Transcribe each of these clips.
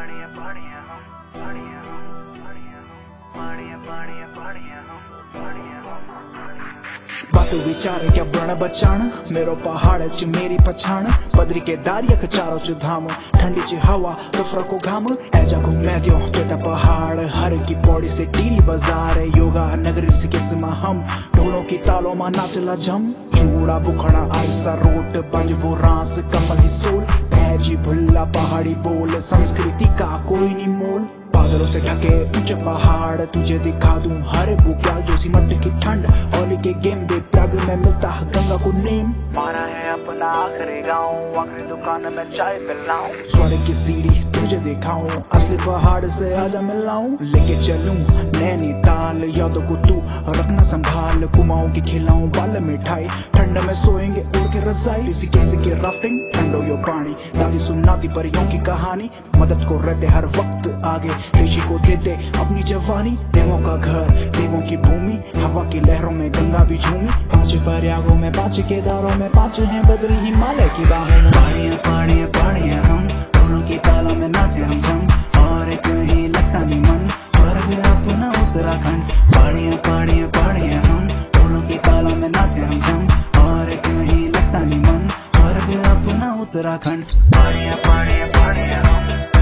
बातों विचार क्या बण बचाण मेरो पहाड़ च मेरी पछाण बद्री के दारिया चारों च धाम ठंडी च हवा रुफरा को घाम ऐजा घूमे दियो तेटा पहाड़ हर की पौड़ी से टीरी बाजार योगा नगरी से किस्मा हम ढोलों की तालों में नाचला जम चूड़ा बुखड़ा आरसा रोट बंजबो रास कमल ही सोल पैजी भुल्ला पहाड़ी बोल संस्कृति का कोई नहीं मोल बादलों से ढके ऊंचे पहाड़ तुझे दिखा दूं हरे बुक्याल जो सिमट की ठंड होली के गेम दे प्राग में मिलता है गंगा को नेम मारा है अपना आखिरी गाँव आखिरी दुकान में चाय पिलाऊं स्वर्ग की सीढ़ी तुझे दिखाऊं असली पहाड़ से आजा मिलाऊं लेके चलूं नैनीताल यादों को तू रखना संभाल कुमाऊं की खिलाऊं बाल मिठाई ठंड में सोएंगे उड़ के रजाई किसी किसी की राफ्टिंग ठंडो यो पानी दादी सुनाती परियों की कहानी मदद को रहते हर वक्त आगे ऋषि को देते अपनी जवानी देवों का घर देवों की भूमि हवा की लहरों में गंगा भी झूमी 5 प्रयागों में 5 केदारों में 5 हैं बद्री हिमालय की बाहों में पहाड़ियां पहाड़ियां पहाड़ियां हम दोनों की तालों में नाचे हम जम और कहीं लगता नहीं मन स्वर्ग अपना उत्तराखंड पहाड़ियां पहाड़ियां पहाड़ियां हम दोनों की तालों में नाचे हम जम और कहीं लगता नहीं मन स्वर्ग अपना उत्तराखंड पहाड़ियां पहाड़ियां पहाड़ियां हम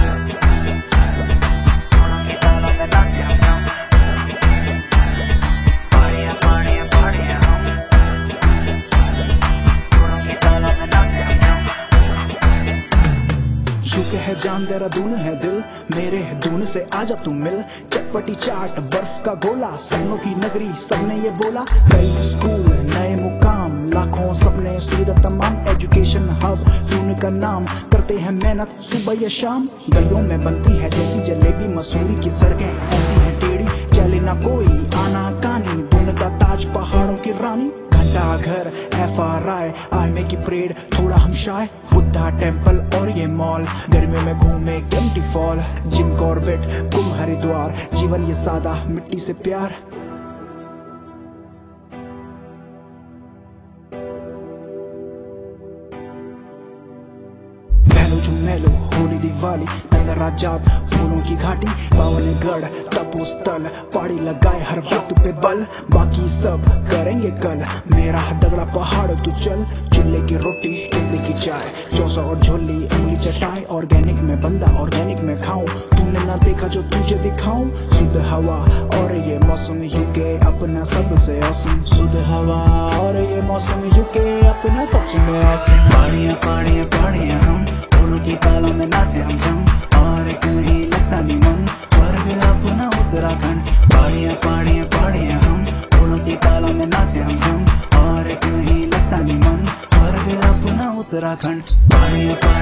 झुके है जान तेरा दून है दिल मेरे दून से आजा तू मिल चटपटी चाट बर्फ का गोला सपनों की नगरी सबने ये बोला कई स्कूल नए मुकाम लाखों सपने सुविधा तमाम एजुकेशन हब दून का नाम करते हैं मेहनत सुबह या शाम गलियों में बनती है जैसी जलेबी मसूरी की सड़कें ऐसी है टेढ़ी चले ना कोई आना कानी दून का ताज पहाड़ों की रानी घर FRI I make it parade थोड़ा हम शाय बुद्धा टेम्पल और ये मॉल गर्मियों में घूमे Kempty fall Jim Corbett Kumbh Haridwar जीवन ये सादा मिट्टी से प्यार मेलो होली दिवाली राजात फूलों की घाटी पावनगढ़ तपोस्थल पहाड़ी लगाए हर बात पे बल बाकी सब करेंगे कल मेरा दगड़ा पहाड़ तू चल चूल्हे की रोटी किले की चाय चौसा और झोली उंगली चटाई ऑर्गेनिक में बंदा ऑर्गेनिक में खाऊं तूने ना देखा जो तुझे दिखाऊं शुद्ध हवा और ये मौसम यूके अपना सबसे औसम शुद्ध हवा और ये मौसम यूके अपना सच में औसम पहाड़ियां पहाड़ियां पहाड़ियां हम दोनों की तालों में नाचे हम जम और कहीं लगता नहीं मन स्वर्ग अपना उत्तराखंड पहाड़ियां पहाड़ियां पहाड़ियां हम दोनों की तालों में नाचे हम जम और कहीं लगता नहीं मन स्वर्ग अपना उत्तराखंड पहाड़ियां